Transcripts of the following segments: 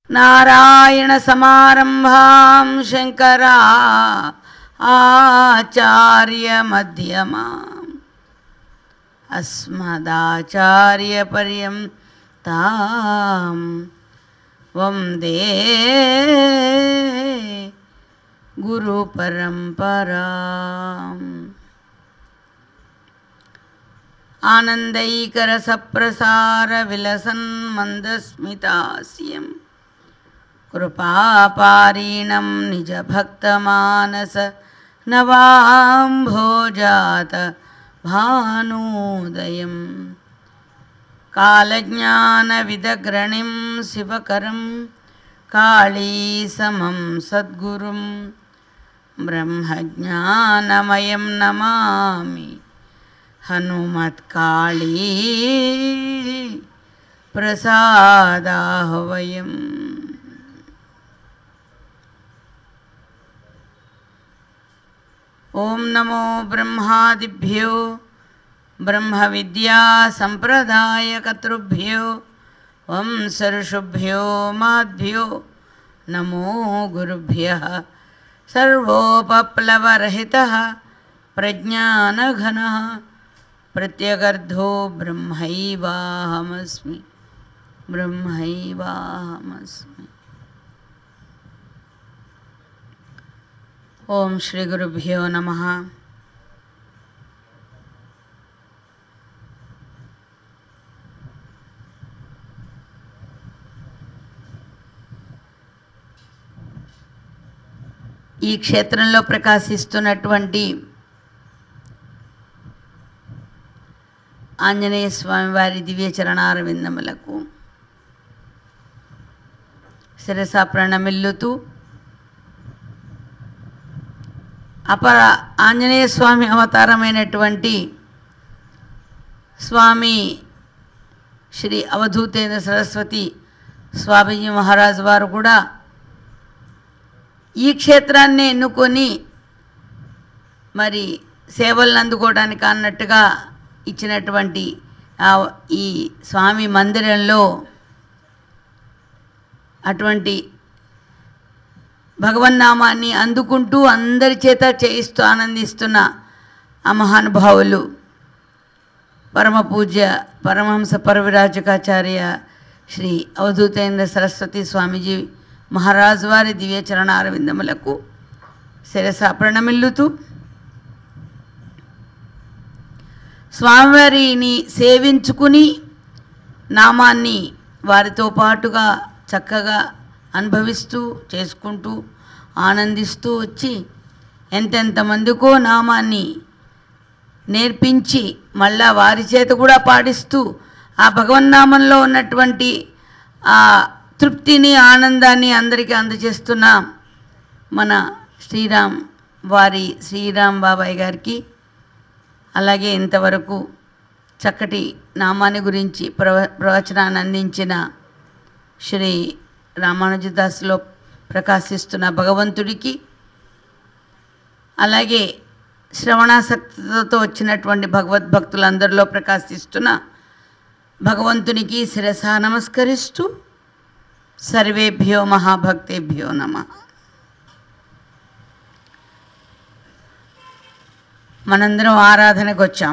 నారాయణ సమారంభాం శంకరా ఆచార్య మధ్యమాం అస్మదాచార్య పర్యంతం వందే గురు పరంపరాం. ఆనందైకరస ప్రసార విలసన్ మందస్మితాస్యం కృపాపారీణం నిజ భక్తమానస నవాంభోజాత భానోదయం కాళజ్ఞాన విదగ్రణిం శివకరం కాళీసమం సద్గురుం బ్రహ్మజ్ఞానమయం నమామి హనుమత్కాళీ ప్రసాదాహ్వయం. ఓం నమో బ్రహ్మాదిభ్యో బ్రహ్మ విద్యా సంప్రదాయకర్తృభ్యో వంశర్షుభ్యో మాధ్భ్యో నమో గురుభ్యః. సర్వోపప్లవరహితః ప్రజ్ఞానఘనః ప్రత్యగర్ధో బ్రహ్మైవాహమస్మి బ్రహ్మైవాహమస్మి. ఓం శ్రీ గురుభ్యో నమః. ఈ క్షేత్రంలో ప్రకాశిస్తున్నటువంటి ఆంజనేయ స్వామి వారి దివ్య చరణారవిందములకు శిరస ప్రణమిల్లుతూ అపర ఆంజనేయ స్వామి అవతారమైనటువంటి స్వామి శ్రీ అవధూతేంద్ర సరస్వతి స్వామీజీ మహారాజు వారు కూడా ఈ క్షేత్రాన్ని ఎన్నుకొని మరి సేవలను అందుకోవడానికి అన్నట్టుగా ఇచ్చినటువంటి ఈ స్వామి మందిరంలో అటువంటి భగవన్నామాన్ని అందుకుంటూ అందరి చేత చేయిస్తూ ఆనందిస్తున్న ఆ మహానుభావులు పరమ పూజ్య పరమహంస పరివ్రాజకాచార్య శ్రీ అవధూతేంద్ర సరస్వతి స్వామీజీ మహారాజు వారి దివ్య చరణారవిందములకు శిరస ప్రణమిల్లుతూ స్వామివారిని సేవించుకుని నామాన్ని వారితో పాటుగా చక్కగా అనుభవిస్తూ చేసుకుంటూ ఆనందిస్తూ వచ్చి ఎంతెంతమందికో నామాన్ని నేర్పించి మళ్ళా వారి చేత కూడా పాడిస్తూ ఆ భగవన్నామంలో ఉన్నటువంటి ఆ తృప్తిని ఆనందాన్ని అందరికీ అందజేస్తున్న మన శ్రీరామ్ బాబాయ్ గారికి, అలాగే ఇంతవరకు చక్కటి నామాన్ని గురించి ప్రవచనాన్ని అందించిన శ్రీ రామానుజదాస్లో ప్రకాశిస్తున్న భగవంతుడికి, అలాగే శ్రవణాసక్తితో వచ్చినటువంటి భగవద్భక్తులందరిలో ప్రకాశిస్తున్న భగవంతునికి శిరస నమస్కరిస్తూ సర్వేభ్యో మహాభక్తేభ్యో నమః. మనందరం ఆరాధనకు వచ్చాం.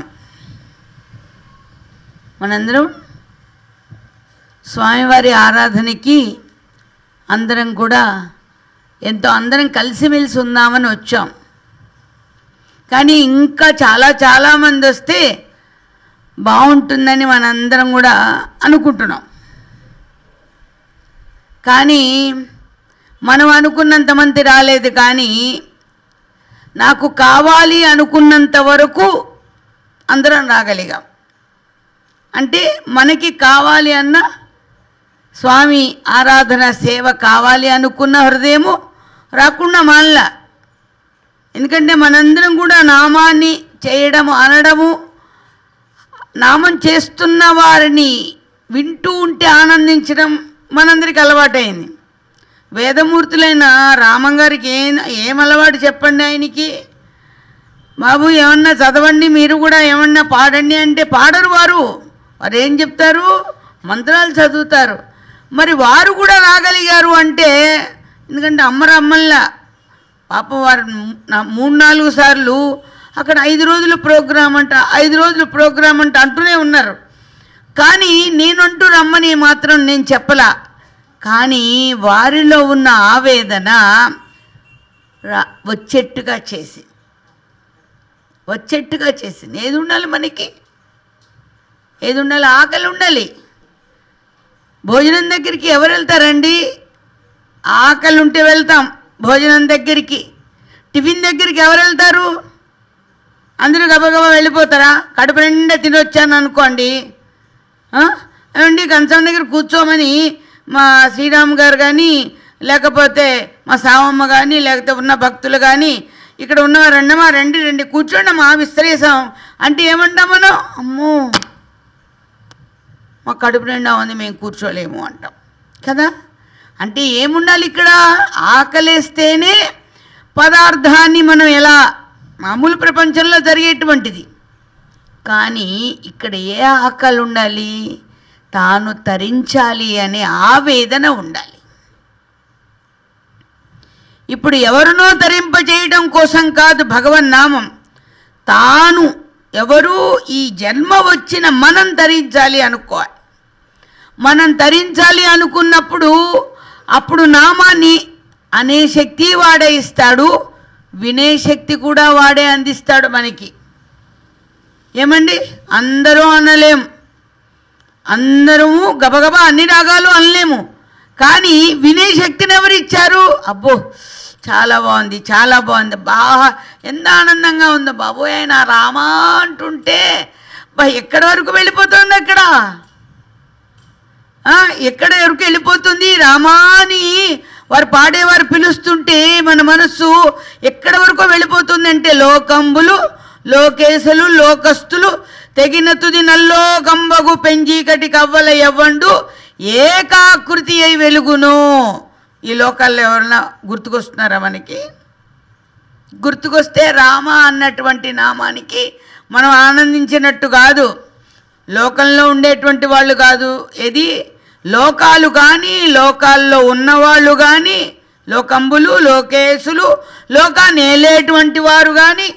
మనందరం స్వామివారి ఆరాధనకి అందరం కూడా ఎంతో అందరం కలిసిమెలిసి ఉందామని వచ్చాం. కానీ ఇంకా చాలామంది వస్తే బాగుంటుందని మనందరం కూడా అనుకుంటున్నాం. కానీ మనం అనుకున్నంతమంది రాలేదు. కానీ నాకు కావాలి అనుకున్నంత వరకు అందరం రాగలిగాం. అంటే మనకి కావాలి అన్న స్వామి ఆరాధన సేవ కావాలి అనుకున్న హృదయము రాకుండా మానలా. ఎందుకంటే మనందరం కూడా నామాన్ని చేయడము అనడము, నామం చేస్తున్న వారిని వింటూ ఉంటే ఆనందించడం మనందరికీ అలవాటైంది. వేదమూర్తులైన రామంగారికి ఏం అలవాటు చెప్పండి ఆయనకి. బాబు ఏమన్నా చదవండి, మీరు కూడా ఏమన్నా పాడండి అంటే పాడరు. వారు ఏం చెప్తారు? మంత్రాలు చదువుతారు. మరి వారు కూడా రాగలిగారు అంటే ఎందుకంటే అమ్మరమ్మల్లా పాపం వారు 3-4 సార్లు అక్కడ 5 రోజుల ప్రోగ్రాం అంట అంటూనే ఉన్నారు. కానీ నేనంటూ రమ్మని మాత్రం నేను చెప్పలా. కానీ వారిలో ఉన్న ఆవేదన వచ్చేట్టుగా చేసింది. ఏది ఉండాలి మనకి? ఏది ఉండాలి? ఆకలి ఉండాలి. భోజనం దగ్గరికి ఎవరు వెళ్తారండి? ఆకలి ఉంటే వెళ్తాం భోజనం దగ్గరికి. టిఫిన్ దగ్గరికి ఎవరు వెళ్తారు? అందరూ గబగబా వెళ్ళిపోతారా? కడుపు నిండా తినొచ్చాను అనుకోండి, ఏమండి కంచం దగ్గర కూర్చోమని మా శ్రీరామ్ గారు కానీ లేకపోతే మా సావమ్మ కానీ లేకపోతే ఉన్న భక్తులు కానీ ఇక్కడ ఉన్నవారన్నమా రండి కూర్చోండమ్మా విస్తరేసాం అంటే ఏమంటాం మనం? అమ్మో మా కడుపు నిండా ఉంది, మేము కూర్చోలేము అంటాం కదా. అంటే ఏముండాలి ఇక్కడ? ఆకలేస్తేనే పదార్థాన్ని మనం ఎలా మామూలు ప్రపంచంలో జరిగేటువంటిది. కానీ ఇక్కడ ఏ ఆకలి ఉండాలి? తాను తరించాలి అనే ఆవేదన ఉండాలి. ఇప్పుడు ఎవరినో తరింపజేయడం కోసం కాదు భగవన్నామం. తాను ఎవరు ఈ జన్మ వచ్చిన మనం తరించాలి అనుకోవాలి. మనం తరించాలి అనుకున్నప్పుడు అప్పుడు నామాన్ని అనే శక్తి వాడే ఇస్తాడు, వినే శక్తి కూడా వాడే అందిస్తాడు మనకి. ఏమండి అందరూ అనలేం, అందరము గబగబా అన్ని రాగాలు అనలేము. కానీ వినే శక్తిని ఎవరు ఇచ్చారు? అబ్బో చాలా బాగుంది బాగా ఎంత ఆనందంగా ఉందో బాబోయ్ ఆయన రామా అంటుంటే ఎక్కడి వరకు వెళ్ళిపోతుంది? ఎక్కడ వరకు వెళ్ళిపోతుంది? రామా అని వారు పాడేవారు పిలుస్తుంటే మన మనస్సు ఎక్కడి వరకు వెళ్ళిపోతుంది అంటే లోకంబులు లోకేశలు లోకస్తులు తెగిన తుది నల్లో కంబగు పెంజీకటి కవ్వల ఎవ్వండు ఏకాకృతి అయి వెలుగును. ఈ లోకాల్లో ఎవరన్నా గుర్తుకొస్తున్నారా మనకి? గుర్తుకొస్తే రామ అన్నటువంటి నామానికి మనం ఆనందించినట్టు కాదు, లోకంలో ఉండేటువంటి వాళ్ళు కాదు. ఏది లోకాలు కానీ లోకాల్లో ఉన్నవాళ్ళు కానీ లోకంబులు లోకేశులు లోకాన్ని ఏలేటువంటి వారు కానీ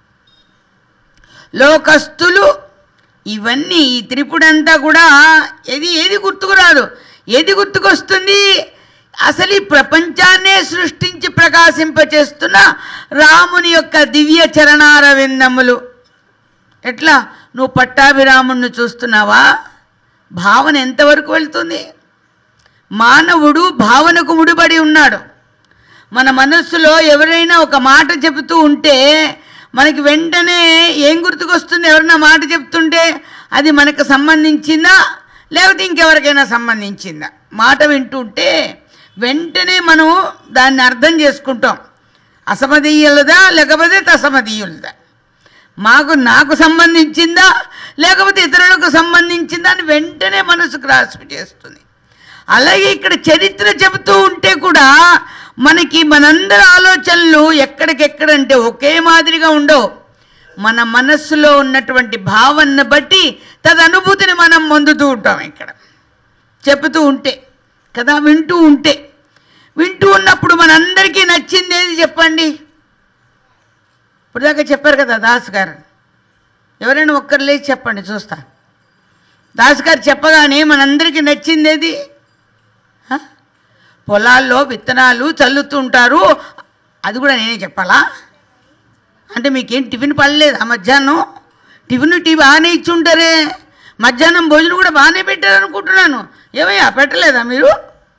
లోకస్తులు ఇవన్నీ ఈ త్రిపుడంతా కూడా ఏది గుర్తుకురాదు. ఏది గుర్తుకొస్తుంది? అసలు ఈ ప్రపంచాన్నే సృష్టించి ప్రకాశింపచేస్తున్న రాముని యొక్క దివ్య చరణారవిందములు. ఎట్లా నువ్వు పట్టాభిరాముణ్ణి చూస్తున్నావా? భావన ఎంతవరకు వెళ్తుంది? మానవుడు భావనకు ముడిపడి ఉన్నాడు. మన మనస్సులో ఎవరైనా ఒక మాట చెబుతూ ఉంటే మనకి వెంటనే ఏం గుర్తుకొస్తుంది? ఎవరైనా మాట చెప్తుంటే అది మనకు సంబంధించిందా లేకపోతే ఇంకెవరికైనా సంబంధించిందా? మాట వింటుంటే వెంటనే మనం దాన్ని అర్థం చేసుకుంటాం. అసమధీయులదా లేకపోతే తసమధీయులదా, నాకు సంబంధించిందా లేకపోతే ఇతరులకు సంబంధించిందా అని వెంటనే మనసు గ్రాస్ప్ చేస్తుంది. అలాగే ఇక్కడ చరిత్ర చెబుతూ ఉంటే కూడా మనకి మనందరి ఆలోచనలు ఎక్కడికెక్కడంటే ఒకే మాదిరిగా ఉండవు. మన మనస్సులో ఉన్నటువంటి భావనను బట్టి తదనుభూతిని మనం పొందుతూ ఉంటాం. ఇక్కడ చెబుతూ ఉంటే కదా, వింటూ ఉన్నప్పుడు మనందరికీ నచ్చింది ఏది చెప్పండి? ఇప్పుడు దాకా చెప్పారు కదా దాస్ గారు. ఎవరైనా ఒక్కరు లేచి చెప్పండి చూస్తా. దాస్ గారు చెప్పగానే మనందరికీ నచ్చింది ఏది? పొలాల్లో విత్తనాలు చల్లుతూ ఉంటారు, అది కూడా నేనే చెప్పాలా? అంటే మీకేం టిఫిన్ పడలేదా? మధ్యాహ్నం టీ బాగానే ఇచ్చి ఉంటారే, మధ్యాహ్నం భోజనం కూడా బాగానే పెట్టారనుకుంటున్నాను. ఏమయ్యా పెట్టలేదా మీరు?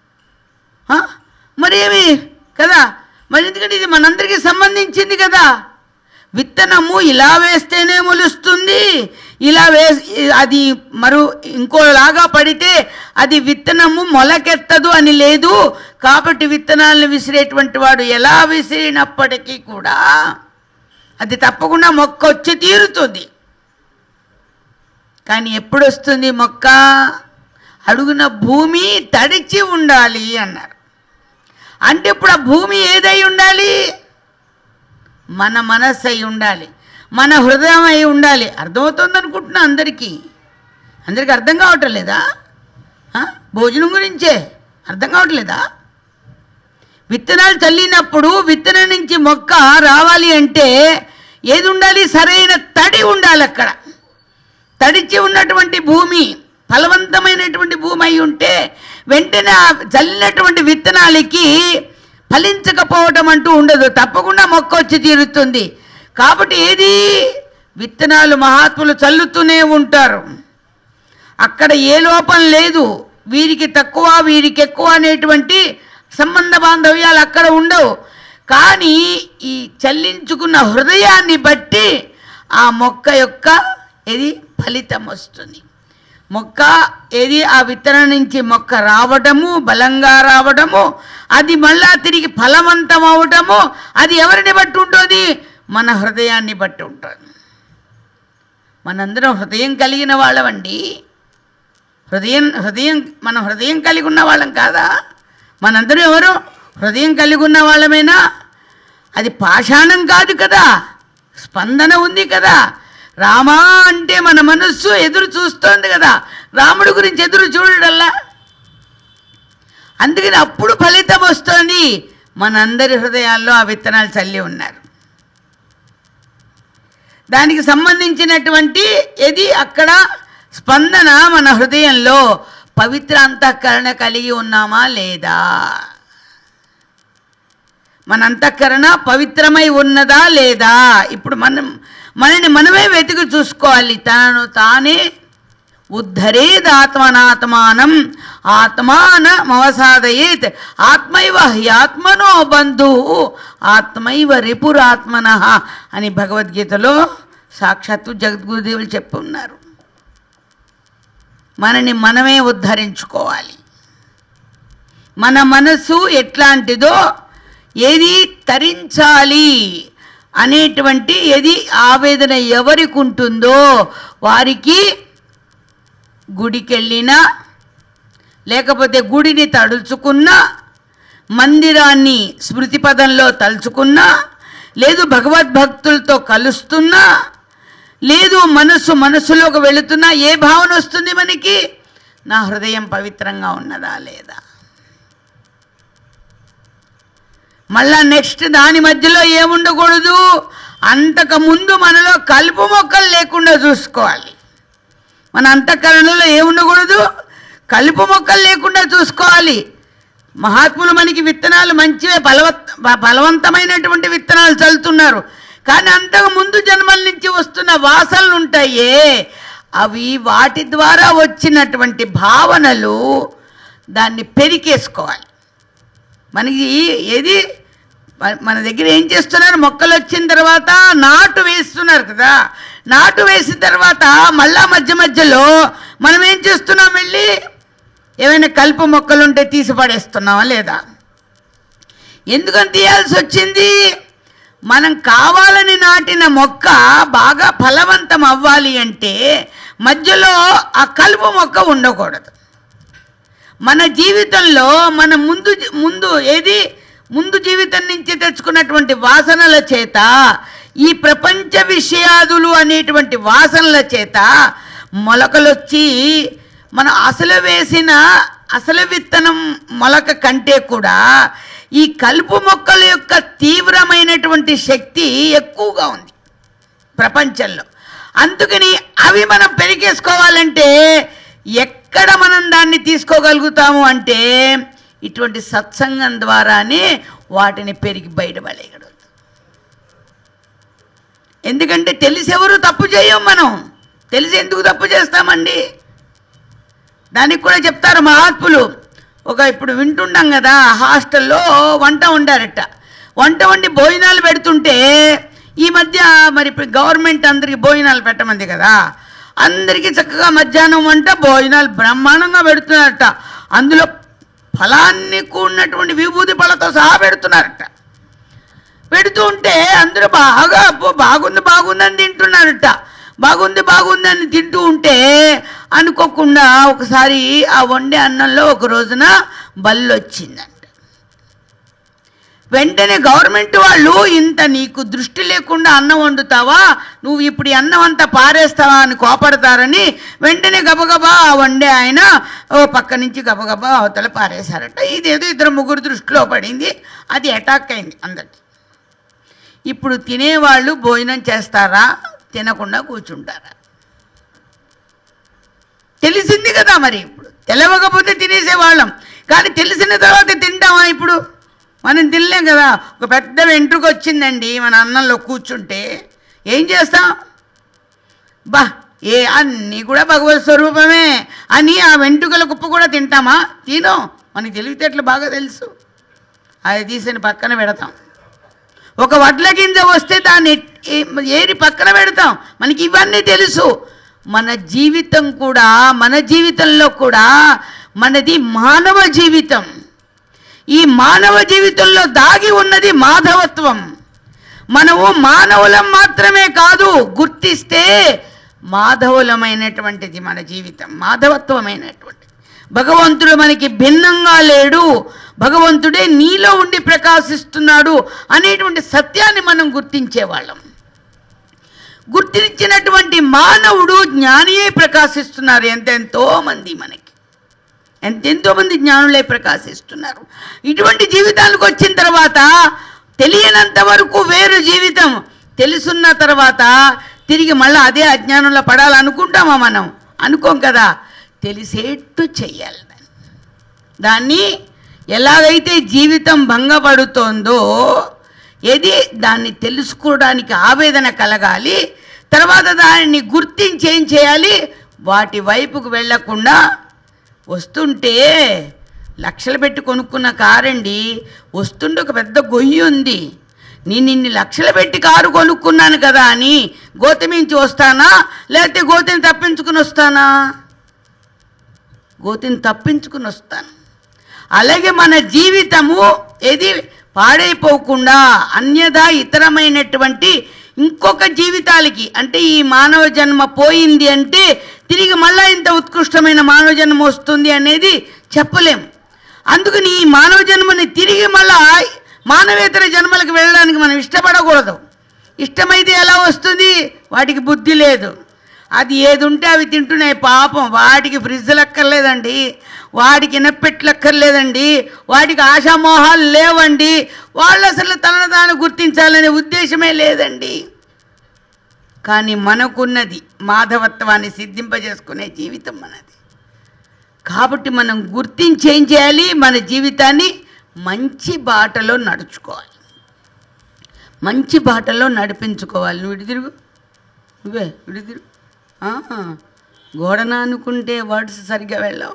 మరి ఏమి కదా, మరి ఎందుకంటే ఇది మనందరికీ సంబంధించింది కదా. విత్తనము ఇలా వేస్తేనే మొలుస్తుంది, ఇలా అది ఇంకోలాగా పడితే అది విత్తనము మొలకెత్తదు అని లేదు. కాబట్టి విత్తనాలను విసిరేటువంటి వాడు ఎలా విసిరినప్పటికీ కూడా అది తప్పకుండా మొక్క వచ్చి తీరుతుంది. కానీ ఎప్పుడు వస్తుంది మొక్క? అడుగున భూమి తడిచి ఉండాలి అన్నారు. అంటే ఇప్పుడు ఆ భూమి ఏదై ఉండాలి? మన మనస్సు అయి ఉండాలి, మన హృదయం అయి ఉండాలి. అర్థమవుతుంది అనుకుంటున్నా అందరికీ అర్థం కావటం లేదా? భోజనం గురించే. అర్థం కావట్లేదా? విత్తనాలు చల్లినప్పుడు విత్తనం నుంచి మొక్క రావాలి అంటే ఏది ఉండాలి? సరైన తడి ఉండాలి. అక్కడ తడిచి ఉన్నటువంటి భూమి, ఫలవంతమైనటువంటి భూమి అయి ఉంటే వెంటనే చల్లినటువంటి విత్తనాలకి ఫలించకపోవటం అంటూ ఉండదు, తప్పకుండా మొక్క వచ్చి తీరుతుంది. కాబట్టి ఏది? విత్తనాలు మహాత్ములు చల్లుతూనే ఉంటారు. అక్కడ ఏ లోపం లేదు. వీరికి తక్కువ వీరికి ఎక్కువ అనేటువంటి సంబంధ బాంధవ్యాలు అక్కడ ఉండవు. కానీ ఈ చల్లించుకున్న హృదయాన్ని బట్టి ఆ మొక్క యొక్క ఏది ఫలితం వస్తుంది. మొక్క ఏది? ఆ విత్తనం నుంచి మొక్క రావడము, బలంగా రావడము, అది మళ్ళా తిరిగి ఫలవంతం అవటము, అది ఎవరిని బట్టి ఉంటుంది? మన హృదయాన్ని బట్టి ఉంటుంది. మనందరం హృదయం కలిగిన వాళ్ళమండి. మన హృదయం కలిగి ఉన్న వాళ్ళం కాదా? మనందరం ఎవరు? హృదయం కలిగి ఉన్న వాళ్ళమేనా? అది పాషాణం కాదు కదా, స్పందన ఉంది కదా. రామా అంటే మన మనస్సు ఎదురు చూస్తోంది కదా, రాముడి గురించి ఎదురు చూడడల్లా. అందుకని అప్పుడు ఫలితం వస్తుంది. మనందరి హృదయాల్లో ఆ విత్తనాలు చల్లి ఉన్నారు. దానికి సంబంధించినటువంటి ఏది? అక్కడ స్పందన మన హృదయంలో పవిత్ర అంతఃకరణ కలిగి ఉన్నామా లేదా? మన అంతఃకరణ పవిత్రమై ఉన్నదా లేదా? ఇప్పుడు మనని మనమే వెతికి చూసుకోవాలి. తనను తానే ఉద్ధరేదాత్మనాత్మానం ఆత్మానమవసాదయేత్ ఆత్మైవ హ్యాత్మనో బంధు ఆత్మైవ రిపురాత్మన అని భగవద్గీతలో సాక్షాత్తు జగద్గురుదేవులు చెప్పి ఉన్నారు. మనని మనమే ఉద్ధరించుకోవాలి. మన మనసు ఎట్లాంటిదో, ఏది తరించాలి అనేటువంటి ఏది ఆవేదన ఎవరికి ఉంటుందో వారికి గుడికెళ్ళినా, లేకపోతే గుడిని తడుచుకున్నా, మందిరాన్ని స్మృతిపదంలో తలుచుకున్నా, లేదు భగవద్భక్తులతో కలుస్తున్నా, లేదు మనసులోకి వెళుతున్నా, ఏ భావన వస్తుంది మనకి? నా హృదయం పవిత్రంగా ఉన్నదా లేదా? మళ్ళా నెక్స్ట్ దాని మధ్యలో ఏముండకూడదు? అంతకుముందు మనలో కలుపు మొక్కలు లేకుండా చూసుకోవాలి. మన అంతఃకరణలో ఏముండకూడదు? కలుపు మొక్కలు లేకుండా చూసుకోవాలి. మహాత్ములు మనకి విత్తనాలు మంచివే, ఫలవంతమైనటువంటి విత్తనాలు చల్లుతున్నారు. కానీ అంతకు ముందు జన్మల నుంచి వస్తున్న వాసనలు ఉంటాయే, అవి వాటి ద్వారా వచ్చినటువంటి భావనలు దాన్ని పెరికేసుకోవాలి. మనకి ఏది? మన దగ్గర ఏం చేస్తున్నారు? మొక్కలు వచ్చిన తర్వాత నాటు వేస్తున్నారు కదా. నాటు వేసిన తర్వాత మళ్ళా మధ్యలో మనం ఏం చేస్తున్నాం? వెళ్ళి ఏమైనా కలుపు మొక్కలు ఉంటే తీసి పడేస్తున్నావా లేదా? ఎందుకని తీయాల్సి వచ్చింది? మనం కావాలని నాటిన మొక్క బాగా ఫలవంతం అవ్వాలి అంటే మధ్యలో ఆ కలుపు మొక్క ఉండకూడదు. మన జీవితంలో మన ముందు జీవితం నుంచి తెచ్చుకున్నటువంటి వాసనల చేత, ఈ ప్రపంచ విషయాదులు అనేటువంటి వాసనల చేత మొలకలొచ్చి మనం అసలు విత్తనం మొలక కంటే కూడా ఈ కలుపు మొక్కల యొక్క తీవ్రమైనటువంటి శక్తి ఎక్కువగా ఉంది ప్రపంచంలో. అందుకని అవి మనం పెరిగేసుకోవాలంటే ఎక్కడ మనం దాన్ని తీసుకోగలుగుతాము అంటే ఇటువంటి సత్సంగం ద్వారానే వాటిని పెరిగి బయటపడేయగలుగుతాం. ఎందుకంటే తెలిసెవరు తప్పు చేయం. మనం తెలిసి ఎందుకు తప్పు చేస్తామండి? దానికి కూడా చెప్తారు మహాత్ములు. ఇప్పుడు వింటున్నాం కదా, హాస్టల్లో వంట వండారట. వంట వండి భోజనాలు పెడుతుంటే ఈ మధ్య మరి ఇప్పుడు గవర్నమెంట్ అందరికీ భోజనాలు పెట్టమంది కదా, అందరికీ చక్కగా మధ్యాహ్నం వంట భోజనాలు బ్రహ్మాండంగా పెడుతున్నారట. అందులో ఫలాన్ని కూడినటువంటి విభూతి పళ్ళతో సహా పెడుతున్నారట. పెడుతూ ఉంటే అందరూ బాగా బాగుందని తింటున్నారట. బాగుందని తింటూ ఉంటే అనుకోకుండా ఒకసారి ఆ వండే అన్నంలో ఒక రోజున బల్లి వచ్చిందంట. వెంటనే గవర్నమెంట్ వాళ్ళు ఇంత నీకు దృష్టి లేకుండా అన్నం వండుతావా, నువ్వు ఇప్పుడు ఈ అన్నం అంతా పారేస్తావా అని కోపడతారని వెంటనే గబగబా వండే ఆయన ఓ పక్క నుంచి గబగబా అవతల పారేశారట. ఇదేదో 2-3 దృష్టిలో పడింది, అది అటాక్ అయింది అందరికి. ఇప్పుడు తినేవాళ్ళు భోజనం చేస్తారా, తినకుండా కూర్చుంటారా? తెలిసింది కదా. మరి ఇప్పుడు తెలవకపోతే తినేసేవాళ్ళం, కానీ తెలిసిన తర్వాత తింటామా? ఇప్పుడు మనం తినలేం కదా. ఒక పెద్ద వెంట్రుక వచ్చిందండి మన అన్నంలో కూర్చుంటే ఏం చేస్తాం? అన్నీ కూడా భగవత్ స్వరూపమే అని ఆ వెంట్రుకల కుప్ప కూడా తింటామా? తినం. మనకి తెలివితేటలు బాగా తెలుసు. అది తీసిన పక్కన పెడతాం. ఒక వడ్ల గింజ వస్తే దాన్ని ఏరి పక్కన పెడతాం. మనకి ఇవన్నీ తెలుసు. మన జీవితం కూడా, మన జీవితంలో కూడా మనది మానవ జీవితం. ఈ మానవ జీవితంలో దాగి ఉన్నది మాధవత్వం. మనము మానవులం మాత్రమే కాదు, గుర్తిస్తే మాధవులమైనటువంటిది మన జీవితం, మాధవత్వమైనటువంటిది. భగవంతుడు మనకి భిన్నంగా లేడు, భగవంతుడే నీలో ఉండి ప్రకాశిస్తున్నాడు అనేటువంటి సత్యాన్ని మనం గుర్తించేవాళ్ళం. గుర్తించినటువంటి మానవుడు జ్ఞానియే ప్రకాశిస్తున్నారు. ఎంతెంతో మంది మనకి ఎంతెంతోమంది జ్ఞానులే ప్రకాశిస్తున్నారు. ఇటువంటి జీవితానికి వచ్చిన తర్వాత తెలియనంత వరకు వేరు జీవితం, తెలుసున్న తర్వాత తిరిగి మళ్ళీ అదే అజ్ఞానంలో పడాలనుకుంటామా? మనం అనుకోం కదా. తెలిసేట్టు చెయ్యాలి దాన్ని. ఎలాగైతే జీవితం భంగపడుతోందో దాన్ని తెలుసుకోవడానికి ఆవేదన కలగాలి. తర్వాత దానిని గుర్తించి ఏం చేయాలి? వాటి వైపుకు వెళ్లకుండా వస్తుంటే లక్షలు పెట్టి కొనుక్కున్న కారండి, వస్తుంటే ఒక పెద్ద గొయ్యి ఉంది. నేను ఇన్ని లక్షలు పెట్టి కారు కొనుక్కున్నాను కదా అని గోతిమించి వస్తానా, లేకపోతే గోతిని తప్పించుకుని వస్తానా? గోతిని తప్పించుకుని వస్తాను. అలాగే మన జీవితము పాడైపోకుండా అన్యదా ఇతరమైనటువంటి ఇంకొక జీవితాలకి, అంటే ఈ మానవ జన్మ పోయింది అంటే తిరిగి మళ్ళా ఇంత ఉత్కృష్టమైన మానవ జన్మ వస్తుంది అనేది చెప్పలేం. అందుకని ఈ మానవ జన్మని తిరిగి మళ్ళా మానవేతర జన్మలకు వెళ్ళడానికి మనం ఇష్టపడకూడదు. ఇష్టమైతే ఎలా వస్తుంది? వాటికి బుద్ధి లేదు. అది ఏది ఉంటే అవి తింటున్నాయి పాపం. వాటికి ఫ్రిడ్జ్లు అక్కర్లేదండి, వాడికి ఇనపెట్లు అక్కర్లేదండి, వాటికి ఆశామోహాలు లేవండి. వాళ్ళు అసలు తనను తాను గుర్తించాలనే ఉద్దేశమే లేదండి. కానీ మనకున్నది మాధవత్వాన్ని సిద్ధింపజేసుకునే జీవితం మనది. కాబట్టి మనం గుర్తించి ఏం చేయాలి? మన జీవితాన్ని మంచి బాటలో నడుచుకోవాలి, మంచి బాటలో నడిపించుకోవాలి. నువ్వు ఇటు తిరుగు, నువ్వే ఇటు తిరుగు. గోడన అనుకుంటే వర్డ్స్ సరిగ్గా వెళ్ళావు.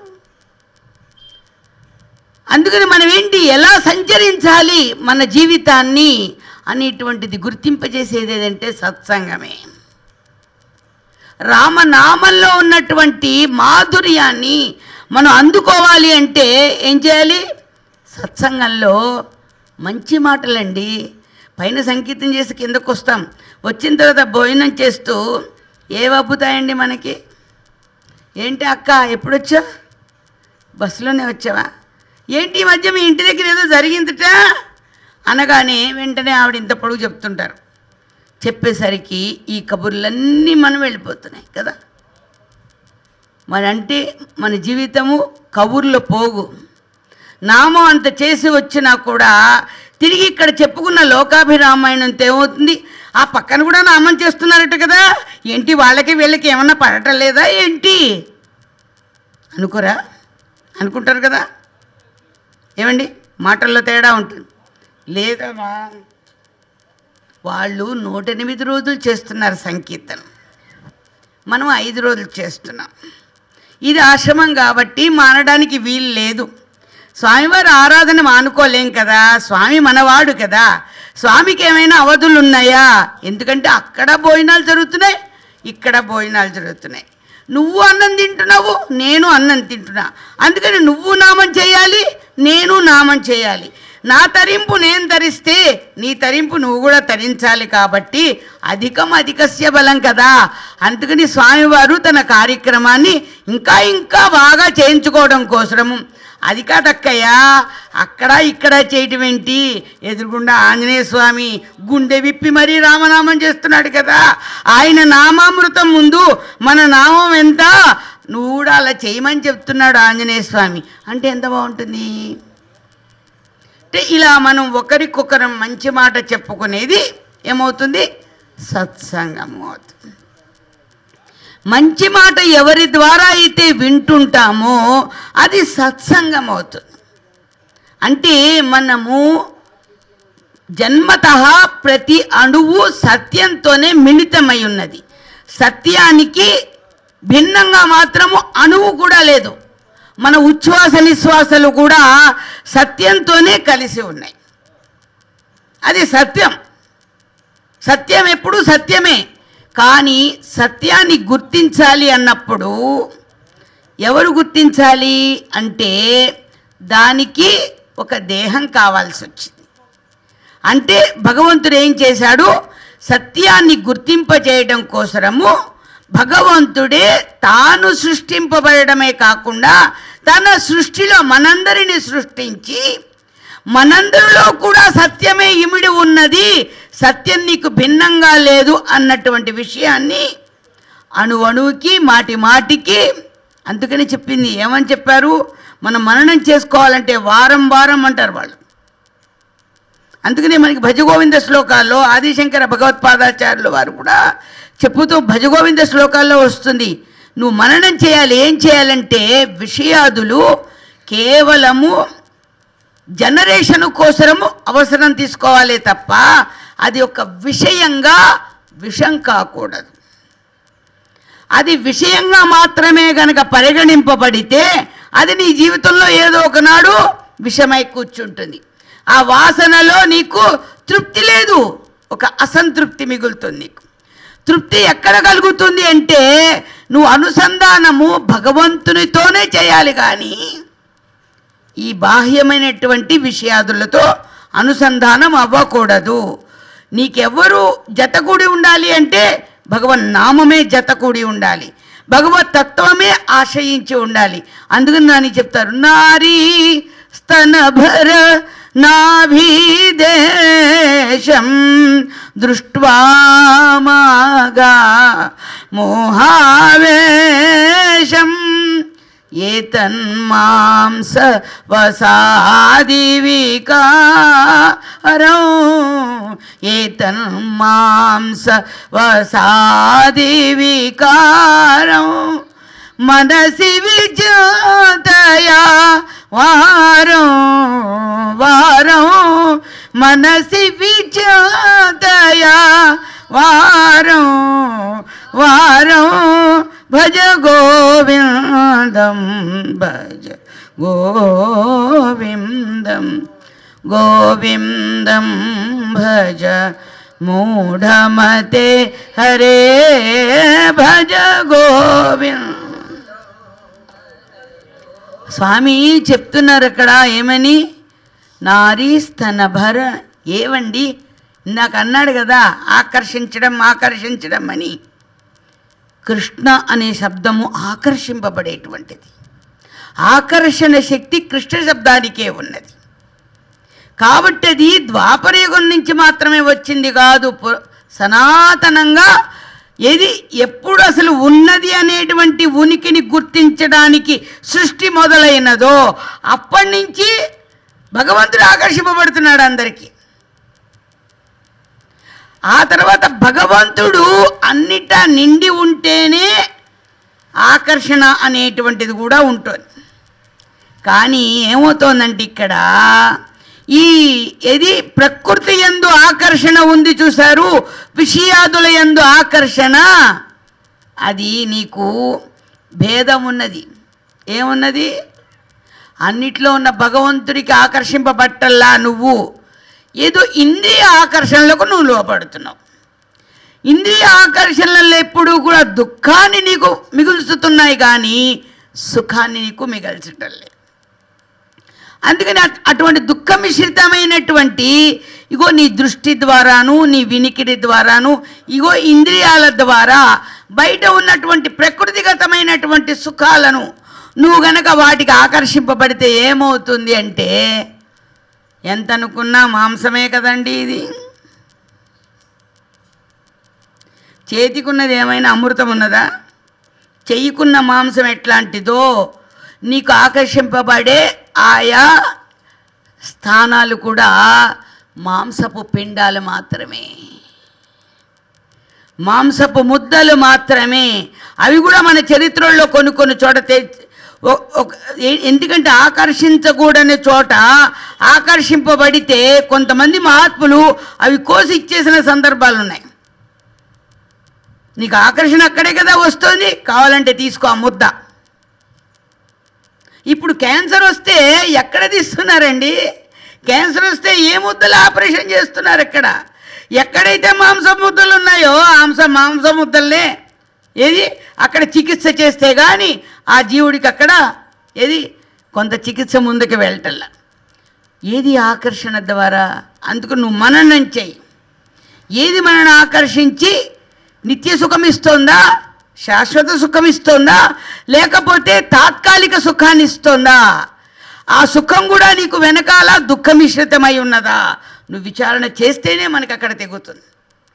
అందుకని మనం ఎలా సంచరించాలి మన జీవితాన్ని అనేటువంటిది గుర్తింపజేసేది ఏదంటే సత్సంగమే. రామనామంలో ఉన్నటువంటి మాధుర్యాన్ని మనం అందుకోవాలి అంటే ఏం చేయాలి? సత్సంగంలో మంచి మాటలండి. పైన సంకీర్తన చేసి కిందకు వస్తాం, వచ్చిన తర్వాత భోజనం చేస్తూ ఏవబ్బుతాయండి మనకి? ఏంటి అక్క ఎప్పుడొచ్చా? బస్సులోనే వచ్చావా? ఏంటి ఈ మధ్య మీ ఇంటి దగ్గర ఏదో జరిగిందిట అనగానే వెంటనే ఆవిడ ఇంత పొడుగు చెప్తుంటారు. చెప్పేసరికి ఈ కబుర్లన్నీ మనం వెళ్ళిపోతున్నాయి కదా. అంటే మన జీవితము కబుర్లో పోగు. నామం అంత చేసి వచ్చినా కూడా తిరిగి ఇక్కడ చెప్పుకున్న లోకాభిరామాయణంతో ఏమవుతుంది? ఆ పక్కన కూడా నామం చేస్తున్నారట కదా, ఏంటి వాళ్ళకి వీళ్ళకి ఏమన్నా పడటం లేదా ఏంటి అనుకోరా? అనుకుంటారు కదా. ఏమండి మాటల్లో తేడా ఉంటుంది లేదా? వాళ్ళు 108 రోజులు చేస్తున్నారు సంకీర్తనం, మనం 5 రోజులు చేస్తున్నాం. ఇది ఆశ్రమం కాబట్టి మానడానికి వీలు లేదు. స్వామివారి ఆరాధన మానుకోలేం కదా, స్వామి మనవాడు కదా. స్వామికి ఏమైనా అవధులు ఉన్నాయా? ఎందుకంటే అక్కడ భోజనాలు జరుగుతున్నాయి, ఇక్కడ భోజనాలు జరుగుతున్నాయి. నువ్వు అన్నం తింటున్నావు, నేను అన్నం తింటున్నా. అందుకని నువ్వు నామం చేయాలి, నేను నామం చేయాలి. నా తరింపు నేను తరిస్తే నీ తరింపు నువ్వు కూడా తరించాలి. కాబట్టి అధికం అధికస్య బలం కదా. అందుకని స్వామివారు తన కార్యక్రమాన్ని ఇంకా ఇంకా బాగా చేయించుకోవడం కోసము, అది కాదక్కయ్యా అక్కడ ఇక్కడ చేయటం ఏంటి? ఎదురుగుండా ఆంజనేయ స్వామి గుండె విప్పి మరీ రామనామం చేస్తున్నాడు కదా. ఆయన నామామృతం ముందు మన నామం ఎంత? నువ్వు కూడా అలా చేయమని చెప్తున్నాడు ఆంజనేయ స్వామి. అంటే ఎంత బాగుంటుంది అంటే ఇలా మనం ఒకరికొకరం మంచి మాట చెప్పుకునేది ఏమవుతుంది? సత్సంగం అవుతుంది. మంచి మాట ఎవరి ద్వారా అయితే వింటుంటామో అది సత్సంగం అవుతుంది. అంటే మనము జన్మతః ప్రతి అణువు సత్యంతోనే మిళితమై ఉన్నది. సత్యానికి భిన్నంగా మాత్రము అణువు కూడా లేదు. మన ఉచ్ఛ్వాస నిశ్వాసలు కూడా సత్యంతోనే కలిసి ఉన్నాయి. అది సత్యం. సత్యం ఎప్పుడు సత్యమే. కానీ సత్యాన్ని గుర్తించాలి అన్నప్పుడు ఎవరు గుర్తించాలి అంటే దానికి ఒక దేహం కావాల్సి వచ్చింది. అంటే భగవంతుడు ఏం చేశాడు? సత్యాన్ని గుర్తింపజేయడం కోసము భగవంతుడే తాను సృష్టింపబడమే కాకుండా తన సృష్టిలో మనందరినీ సృష్టించి మనందరిలో కూడా సత్యమే ఇమిడి ఉన్నది, సత్యం నీకు భిన్నంగా లేదు అన్నటువంటి విషయాన్ని అణువణువుకి మాటి మాటికి అందుకని చెప్పింది. ఏమని చెప్పారు? మనం మననం చేసుకోవాలంటే వారం వారం అంటారు వాళ్ళు. అందుకనే మనకి భజగోవింద శ్లోకాల్లో ఆదిశంకర భగవత్పాదాచార్యులు వారు కూడా చెప్పుతూ భజగోవింద శ్లోకాల్లో వస్తుంది, నువ్వు మననం చేయాలి. ఏం చేయాలంటే విషయాదులు కేవలము జనరేషన్ కోసము అవసరం తీసుకోవాలి తప్ప అది ఒక విషయంగా విషం కాకూడదు. అది విషయంగా మాత్రమే గనక పరిగణింపబడితే అది నీ జీవితంలో ఏదో ఒకనాడు విషమై కూర్చుంటుంది. ఆ వాసనలో నీకు తృప్తి లేదు, ఒక అసంతృప్తి మిగులుతుంది. నీకు తృప్తి ఎక్కడ కలుగుతుంది అంటే నువ్వు అనుసంధానము భగవంతునితోనే చేయాలి. కానీ ఈ బాహ్యమైనటువంటి విషయాదులతో అనుసంధానం అవ్వకూడదు. నీకెవ్వరు జతకూడి ఉండాలి అంటే భగవన్ నామమే జతకూడి ఉండాలి, భగవత్ తత్వమే ఆశ్రయించి ఉండాలి. అందుకని నాని చెప్తారు, నారీ స్తనభర నాభిదేశం దృష్ట్వా మాగా మోహావేశం ఏతన్మాంస వసాదివికారం ఏతన్మాంస వసాదివికారం మనసి విజాతయా వారం వారం మనసి విజాతయా వారం వారం భజ గోవిందం భజ గోవిందం గోవిందం భజ మూఢమతే హరే భజ గోవిందం. స్వామి చెప్తున్నారు అక్కడ ఏమని? నారీ స్తనభర. ఏవండి ఇందాక అన్నాడు కదా ఆకర్షించడం ఆకర్షించడం అని. కృష్ణ అనే శబ్దము ఆకర్షింపబడేటువంటిది. ఆకర్షణ శక్తి కృష్ణ శబ్దానికే ఉన్నది. కాబట్టి అది ద్వాపరయుగం నుంచి మాత్రమే వచ్చింది కాదు. సనాతనంగా ఏది ఎప్పుడు అసలు ఉన్నది అనేటువంటి ఉనికిని గుర్తించడానికి సృష్టి మొదలైనదో అప్పటి నుంచి భగవంతుడు ఆకర్షింపబడుతున్నాడు అందరికీ. ఆ తర్వాత భగవంతుడు అన్నిటా నిండి ఉంటేనే ఆకర్షణ అనేటువంటిది కూడా ఉంటుంది. కానీ ఏమవుతోందంటే ఇక్కడ ఏది ప్రకృతి యందు ఆకర్షణ ఉంది చూశారు, విషయాదుల యందు ఆకర్షణ, అది నీకు భేదం ఉన్నది. ఏమున్నది? అన్నిట్లో ఉన్న భగవంతుడికి ఆకర్షింపబట్టల్లా నువ్వు ఏదో ఇంద్రియ ఆకర్షణలకు నువ్వు లోపడుతున్నావు. ఇంద్రియ ఆకర్షణలలో ఎప్పుడూ కూడా దుఃఖాన్ని నీకు మిగుల్చుతున్నాయి కానీ సుఖాన్ని నీకు మిగల్చటం లేదు. అందుకని అటువంటి దుఃఖ మిశ్రితమైనటువంటి ఇగో నీ దృష్టి ద్వారాను నీ వినికిడి ద్వారాను ఇగో ఇంద్రియాల ద్వారా బయట ఉన్నటువంటి ప్రకృతిగతమైనటువంటి సుఖాలను నువ్వు గనక వాటికి ఆకర్షింపబడితే ఏమవుతుంది అంటే ఎంత అనుకున్నా మాంసమే కదండి ఇది. చేతికున్నది ఏమైనా అమృతం ఉన్నదా? చెయ్యికున్న మాంసం ఎట్లాంటిదో నీకు ఆకర్షింపబడే ఆయా స్థానాలు కూడా మాంసపు పిండాలు మాత్రమే, మాంసపు ముద్దలు మాత్రమే. అవి కూడా మన చరిత్రలో కొన్ని చోట ఎందుకంటే ఆకర్షించకూడని చోట ఆకర్షింపబడితే కొంతమంది మహాత్ములు అవి కోసి ఇచ్చేసిన సందర్భాలు ఉన్నాయి. నీకు ఆకర్షణ అక్కడే కదా వస్తుంది, కావాలంటే తీసుకో ఆ ముద్ద. ఇప్పుడు క్యాన్సర్ వస్తే ఎక్కడ తీస్తున్నారండి? క్యాన్సర్ వస్తే ఏ ముద్దలు ఆపరేషన్ చేస్తున్నారు? ఎక్కడైతే మాంసం ముద్దలు ఉన్నాయో మాంసం ముద్దల్నే ఏది అక్కడ చికిత్స చేస్తే కానీ ఆ జీవుడికి అక్కడ ఏది కొంత చికిత్స ముందుకు వెళ్ళటల్లా. ఏది ఆకర్షణ ద్వారా. అందుకు నువ్వు మననం చెయ్యి. ఏది మనను ఆకర్షించి నిత్య సుఖం ఇస్తోందా, శాశ్వత సుఖం ఇస్తోందా, లేకపోతే తాత్కాలిక సుఖాన్ని ఇస్తోందా? ఆ సుఖం కూడా నీకు వెనకాల దుఃఖమిశ్రితమై ఉన్నదా? నువ్వు విచారణ చేస్తేనే మనకి అక్కడ తెగుతుంది.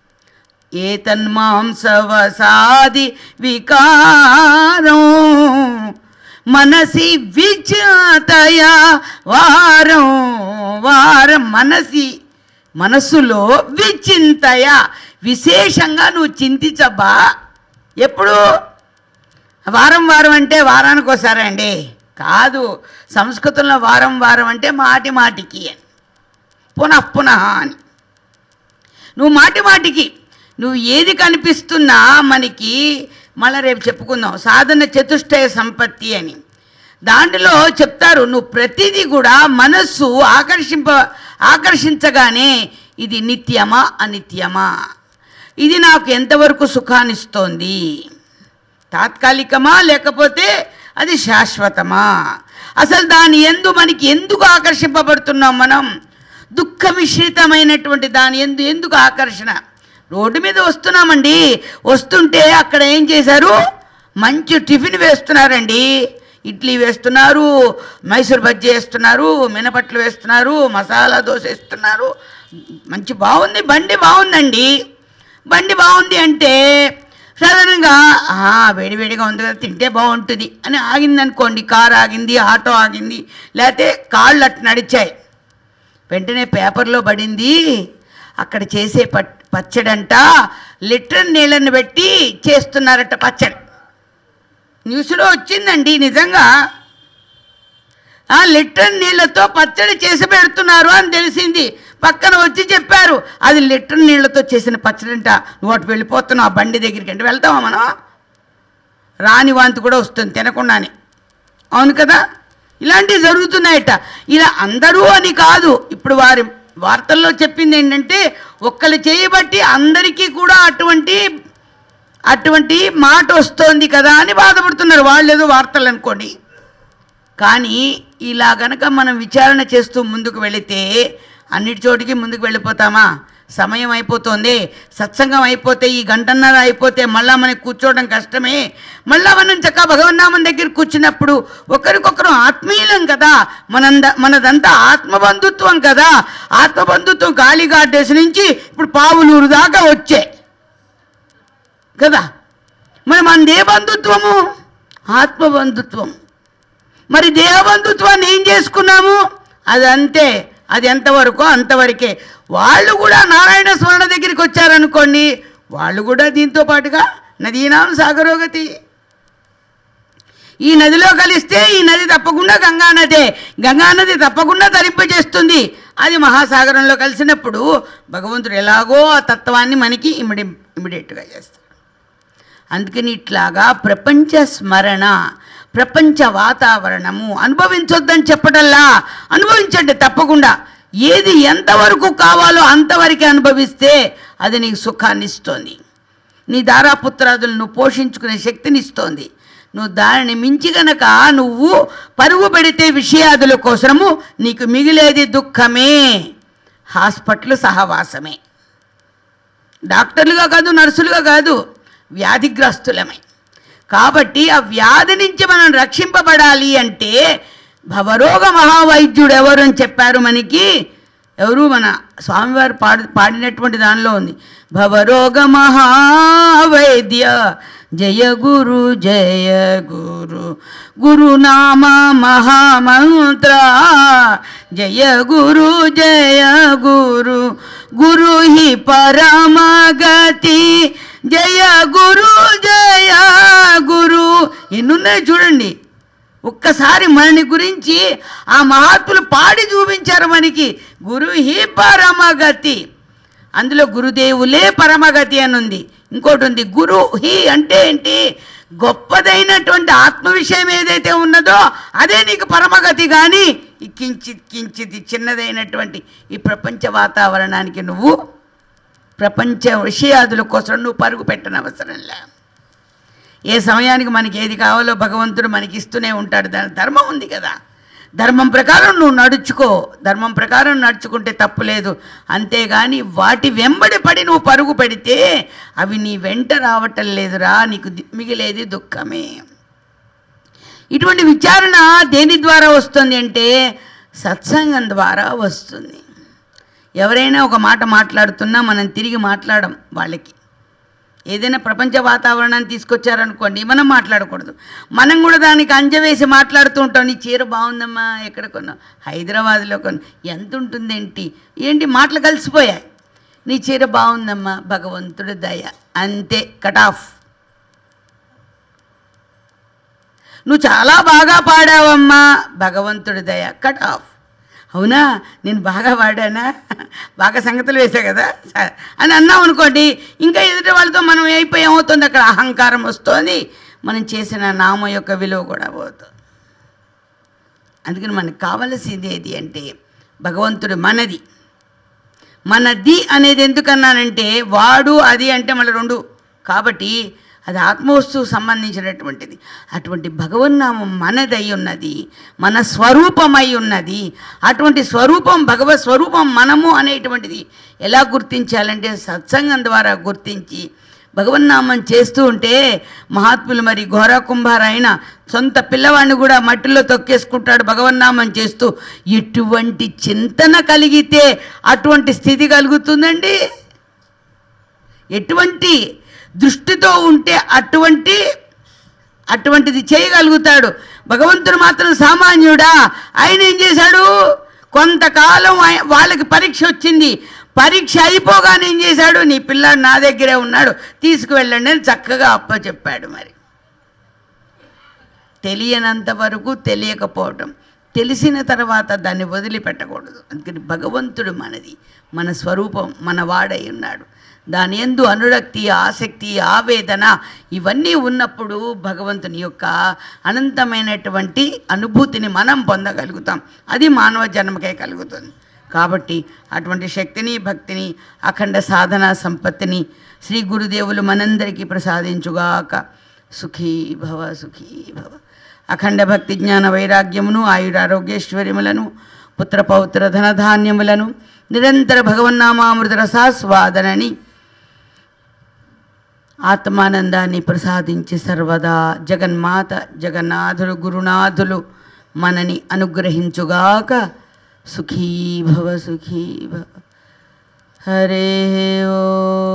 ఏతన్మాంసవసాది వికారం మనసి విజాతయ వారం వారం మనస్సులో విచింతయ విశేషంగా నువ్వు చింతించబ్బా. ఎప్పుడు? వారం వారం అంటే వారానికి ఒకసారి అండి కాదు. సంస్కృతంలో వారం వారం అంటే మాటి మాటికి అని, పునః పునః అని. నువ్వు మాటి మాటికి నువ్వు ఏది కనిపిస్తున్నా మనకి మళ్ళీ రేపు చెప్పుకుందాం సాధన చతుష్టయ సంపత్తి అని. దాంట్లో చెప్తారు నువ్వు ప్రతిదీ కూడా మనస్సు ఆకర్షించగానే ఇది నిత్యమా అనిత్యమా, ఇది నాకు ఎంతవరకు సుఖాన్నిస్తోంది, తాత్కాలికమా లేకపోతే అది శాశ్వతమా, అసలు దాని ఎందు మనకి ఎందుకు ఆకర్షింపబడుతున్నాం మనం? దుఃఖ మిశ్రితమైనటువంటి దాని ఎందుకు ఆకర్షణ? రోడ్డు మీద వస్తున్నామండి, వస్తుంటే అక్కడ ఏం చేశారు? మంచి టిఫిన్ వేస్తున్నారండి. ఇడ్లీ వేస్తున్నారు, మైసూర్ బజ్జీ వేస్తున్నారు, మినపట్లు వేస్తున్నారు, మసాలా దోశ వేస్తున్నారు. మంచి బాగుంది, బండి బాగుందండి. బండి బాగుంది అంటే సాధారణంగా వేడివేడిగా ఉంది కదా తింటే బాగుంటుంది అని ఆగిందనుకోండి. కారు ఆగింది, ఆటో ఆగింది, లేకపోతే కాళ్ళు అట్టు నడిచాయి. వెంటనే పేపర్లో పడింది అక్కడ చేసే పచ్చడంట లీటర్ నీళ్ళని పెట్టి చేస్తున్నారట పచ్చడి. న్యూస్లో వచ్చిందండి. నిజంగా లీటర్ నీళ్ళతో పచ్చడి చేసి పెడుతున్నారు అని తెలిసింది. పక్కన వచ్చి చెప్పారు అది లీటర్ నీళ్ళతో చేసిన పచ్చడంట. నువ్వు అటు వెళ్ళిపోతున్నావు ఆ బండి దగ్గరికి అంటే వెళ్తావా మనం? రాని వాంతి కూడా వస్తుంది తినకుండానే. అవును కదా? ఇలాంటివి జరుగుతున్నాయట. ఇలా అందరూ అని కాదు. ఇప్పుడు వారి వార్తల్లో చెప్పింది ఏంటంటే ఒక్కరు చేయబట్టి అందరికీ కూడా అటువంటి మాట వస్తోంది కదా అని బాధపడుతున్నారు. వాళ్ళు ఏదో వార్తలు అనుకోండి. కానీ ఇలా గనక మనం విచారణ చేస్తూ ముందుకు వెళితే అన్నిటి చోటికి ముందుకు వెళ్ళిపోతామా? సమయం అయిపోతుంది. సత్సంగం అయిపోతే ఈ గంటన్నర అయిపోతే మళ్ళీ మనకి కూర్చోవడం కష్టమే. మళ్ళీ మనం చక్కగా భగవన్నామం దగ్గర కూర్చున్నప్పుడు ఒకరికొకరు ఆత్మీయులం కదా. మనదంతా ఆత్మబంధుత్వం కదా. ఆత్మబంధుత్వం కాళీఘాటేసి నుంచి ఇప్పుడు పావులూరు దాకా వచ్చే కదా. మరి మనదే బంధుత్వము ఆత్మబంధుత్వం. మరి దేహబంధుత్వాన్ని ఏం చేసుకున్నాము? అదంతే, అది ఎంతవరకో అంతవరకే. వాళ్ళు కూడా నారాయణ స్మరణ దగ్గరికి వచ్చారనుకోండి, వాళ్ళు కూడా దీంతో పాటుగా నదీనాం సాగరోగతి. ఈ నదిలో కలిస్తే ఈ నది తప్పకుండా గంగానదే, గంగానది తప్పకుండా తరింపజేస్తుంది. అది మహాసాగరంలో కలిసినప్పుడు భగవంతుడు ఎలాగో ఆ తత్వాన్ని మనకి ఇమిడియట్గా చేస్తాడు. అందుకని ఇట్లాగా ప్రపంచ స్మరణ, ప్రపంచ వాతావరణము అనుభవించొద్దని చెప్పడల్లా అనుభవించండి తప్పకుండా. ఏది ఎంతవరకు కావాలో అంతవరకే అనుభవిస్తే అది నీకు సుఖాన్ని ఇస్తోంది. నీ దారాపుత్రాదులను పోషించుకునే శక్తిని ఇస్తోంది. నువ్వు దానిని మించి గనక నువ్వు పరుగు పెడితే విషయాదుల కోసము నీకు మిగిలేది దుఃఖమే, హాస్పిటల్ సహవాసమే. డాక్టర్లుగా కాదు, నర్సులుగా కాదు, వ్యాధిగ్రస్తులమే. కాబట్టి ఆ వ్యాధి నుంచి మనం రక్షింపబడాలి అంటే భవరోగ మహావైద్యుడు ఎవరు అని చెప్పారు మనకి? ఎవరు మన స్వామివారు పాడినటువంటి దానిలో ఉంది. భవరోగ మహావైద్య జయ గురు జయ గురు, గురునామ మహామంత్ర జయ గురు జయ గురు, గురు హి పరమగతి జయ గురు జయ గురు. ఎన్నున్నాయి చూడండి. ఒక్కసారి మనని గురించి ఆ మహాత్ములు పాడి చూపించారు మనకి. గురు హి పరమగతి, అందులో గురుదేవులే పరమగతి అని ఉంది. ఇంకోటి ఉంది గురు హి అంటే ఏంటి? గొప్పదైనటువంటి ఆత్మ విషయం ఏదైతే ఉన్నదో అదే నీకు పరమగతి. కానీ ఈ కించిత్ చిన్నదైనటువంటి ఈ ప్రపంచ వాతావరణానికి నువ్వు ప్రపంచ విషయాదుల కోసం నువ్వు పరుగు పెట్టనవసరంలే. ఏ సమయానికి మనకి ఏది కావాలో భగవంతుడు మనకి ఇస్తూనే ఉంటాడు. దాని ధర్మం ఉంది కదా, ధర్మం ప్రకారం నువ్వు నడుచుకో. ధర్మం ప్రకారం నడుచుకుంటే తప్పు లేదు. అంతేగాని వాటి వెంబడి పడి నువ్వు పరుగు పెడితే అవి నీ వెంట రావటం లేదురా, నీకు మిగిలేది దుఃఖమే. ఇటువంటి విచారణ దేని ద్వారా వస్తుంది అంటే సత్సంగం ద్వారా వస్తుంది. ఎవరైనా ఒక మాట మాట్లాడుతున్నా మనం తిరిగి మాట్లాడం. వాళ్ళకి ఏదైనా ప్రపంచ వాతావరణాన్ని తీసుకొచ్చారనుకోండి, మనం మాట్లాడకూడదు. మనం కూడా దానికి అంజవేసి మాట్లాడుతూ ఉంటాం. నీ చీర బాగుందమ్మా, ఎక్కడ కొన్నావు? హైదరాబాద్లో కొన్నా. ఎంత ఉంటుంది ఏంటి మాటలు కలిసిపోయాయి. నీ చీర బాగుందమ్మా, భగవంతుడి దయ, అంతే, కట్ ఆఫ్. నువ్వు చాలా బాగా పాడావమ్మా, భగవంతుడి దయ, కట్ ఆఫ్. అవునా, నేను బాగా పాడానా, బాగా సంగతులు వేసా కదా అని అన్నాం అనుకోండి, ఇంకా ఎదుటి వాళ్ళతో మనం అయిపోయి ఏమవుతుంది, అక్కడ అహంకారం వస్తుంది, మనం చేసిన నామం యొక్క విలువ కూడా పోతుంది. అందుకని మనకు కావలసింది ఏది అంటే భగవంతుడు మనది అనేది. ఎందుకన్నానంటే వాడు అది అంటే మళ్ళీ రెండు కాబట్టి అది ఆత్మవస్తువు సంబంధించినటువంటిది. అటువంటి భగవన్నామం మనదై ఉన్నది, మన స్వరూపమై ఉన్నది. అటువంటి స్వరూపం భగవత్ స్వరూపం మనము అనేటువంటిది ఎలా గుర్తించాలంటే సత్సంగం ద్వారా గుర్తించి భగవన్నామం చేస్తూ ఉంటే మహాత్ములు మరి ఘోర కుంభారాయన సొంత పిల్లవాడిని కూడా మట్టిలో తొక్కేసుకుంటాడు భగవన్నామం చేస్తూ. ఎటువంటి చింతన కలిగితే అటువంటి స్థితి కలుగుతుందండి. ఎటువంటి దృష్టితో ఉంటే అటువంటిది చేయగలుగుతాడు. భగవంతుడు మాత్రం సామాన్యుడా? ఆయన ఏం చేశాడు, కొంతకాలం వాళ్ళకి పరీక్ష వచ్చింది. పరీక్ష అయిపోగానే ఏం చేశాడు, నీ పిల్లాడు నా దగ్గరే ఉన్నాడు, తీసుకువెళ్ళండి అని చక్కగా అప్పచెప్పాడు. మరి తెలియనంత వరకు తెలియకపోవటం, తెలిసిన తర్వాత దాన్ని వదిలిపెట్టకూడదు. అందుకని భగవంతుడు మనది, మన స్వరూపం, మన వాడై ఉన్నాడు. దాని యందు అనురక్తి, ఆసక్తి, ఆవేదన ఇవన్నీ ఉన్నప్పుడు భగవంతుని యొక్క అనంతమైనటువంటి అనుభూతిని మనం పొందగలుగుతాం. అది మానవ జన్మకే కలుగుతుంది. కాబట్టి అటువంటి శక్తిని, భక్తిని, అఖండ సాధన సంపత్తిని శ్రీ గురుదేవులు మనందరికీ ప్రసాదించుగాక. సుఖీ భవ, సుఖీ భవ. అఖండ భక్తి జ్ఞాన వైరాగ్యమును, ఆయురారోగ్యేశ్వర్యములను, పుత్రపౌత్ర ధనధాన్యములను, నిరంతర భగవన్నామామృత రసాస్వాదనని, ఆత్మానందాన్ని ప్రసాదించి సర్వదా జగన్మాత, జగన్నాథులు, గురునాథులు మనని అనుగ్రహించుగాక. సుఖీ భవ, సుఖీ భవ. హరే ఓ.